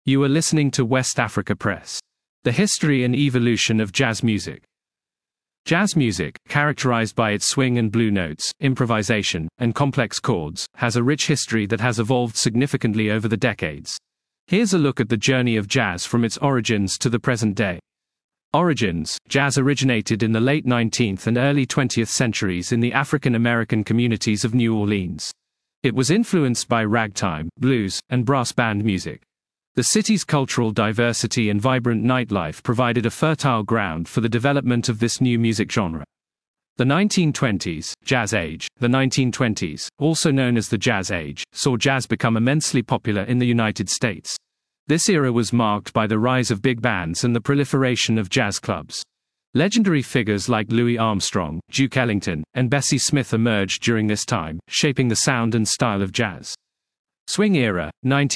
You are listening to West Africa Press. The history and evolution of jazz music. Jazz music, characterized by its swing and blue notes, improvisation, and complex chords, has a rich history that has evolved significantly over the decades. Here's a look at the journey of jazz from its origins to the present day. Origins: jazz originated in the late 19th and early 20th centuries in the African American communities of New Orleans. It was influenced by ragtime, blues, and brass band music. The city's cultural diversity and vibrant nightlife provided a fertile ground for the development of this new music genre. The 1920s, Jazz Age. The 1920s, also known as the Jazz Age, saw jazz become immensely popular in the United States. This era was marked by the rise of big bands and the proliferation of jazz clubs. Legendary figures like Louis Armstrong, Duke Ellington, and Bessie Smith emerged during this time, shaping the sound and style of jazz. Swing era,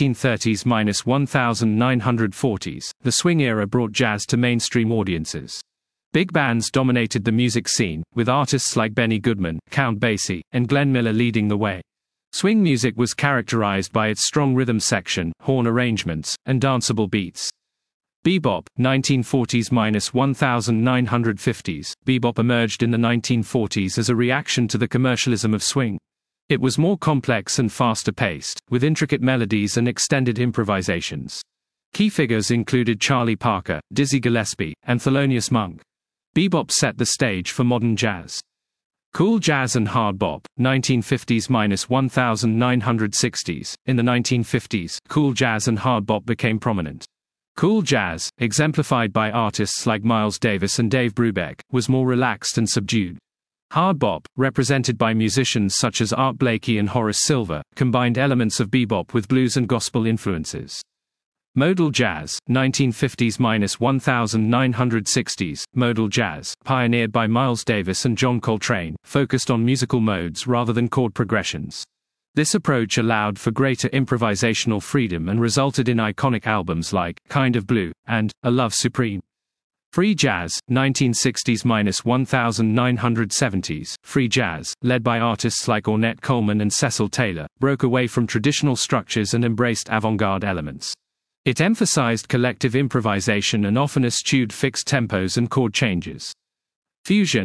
1930s–1940s. The swing era brought jazz to mainstream audiences. Big bands dominated the music scene, with artists like Benny Goodman, Count Basie, and Glenn Miller leading the way. Swing music was characterized by its strong rhythm section, horn arrangements, and danceable beats. Bebop, 1940s–1950s. Bebop emerged in the 1940s as a reaction to the commercialism of swing. It was more complex and faster-paced, with intricate melodies and extended improvisations. Key figures included Charlie Parker, Dizzy Gillespie, and Thelonious Monk. Bebop set the stage for modern jazz. Cool jazz and hard bop, 1950s–1960s. In the 1950s, cool jazz and hard bop became prominent. Cool jazz, exemplified by artists like Miles Davis and Dave Brubeck, was more relaxed and subdued. Hard bop, represented by musicians such as Art Blakey and Horace Silver, combined elements of bebop with blues and gospel influences. Modal jazz, 1950s–1960s. Modal jazz, pioneered by Miles Davis and John Coltrane, focused on musical modes rather than chord progressions. This approach allowed for greater improvisational freedom and resulted in iconic albums like Kind of Blue and A Love Supreme. Free jazz, 1960s–1970s. Free jazz, led by artists like Ornette Coleman and Cecil Taylor, broke away from traditional structures and embraced avant-garde elements. It emphasized collective improvisation and often eschewed fixed tempos and chord changes. Fusion,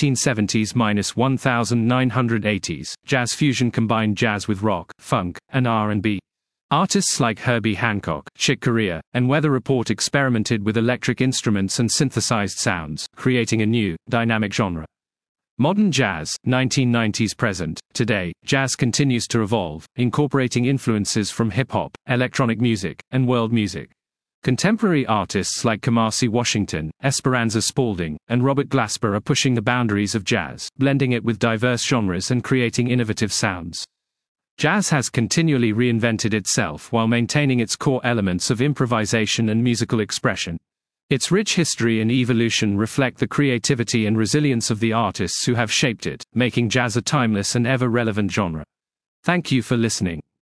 1970s–1980s. Jazz fusion combined jazz with rock, funk, and R&B. Artists like Herbie Hancock, Chick Corea, and Weather Report experimented with electric instruments and synthesized sounds, creating a new, dynamic genre. Modern jazz, 1990s present. Today, jazz continues to evolve, incorporating influences from hip-hop, electronic music, and world music. Contemporary artists like Kamasi Washington, Esperanza Spalding, and Robert Glasper are pushing the boundaries of jazz, blending it with diverse genres and creating innovative sounds. Jazz has continually reinvented itself while maintaining its core elements of improvisation and musical expression. Its rich history and evolution reflect the creativity and resilience of the artists who have shaped it, making jazz a timeless and ever-relevant genre. Thank you for listening.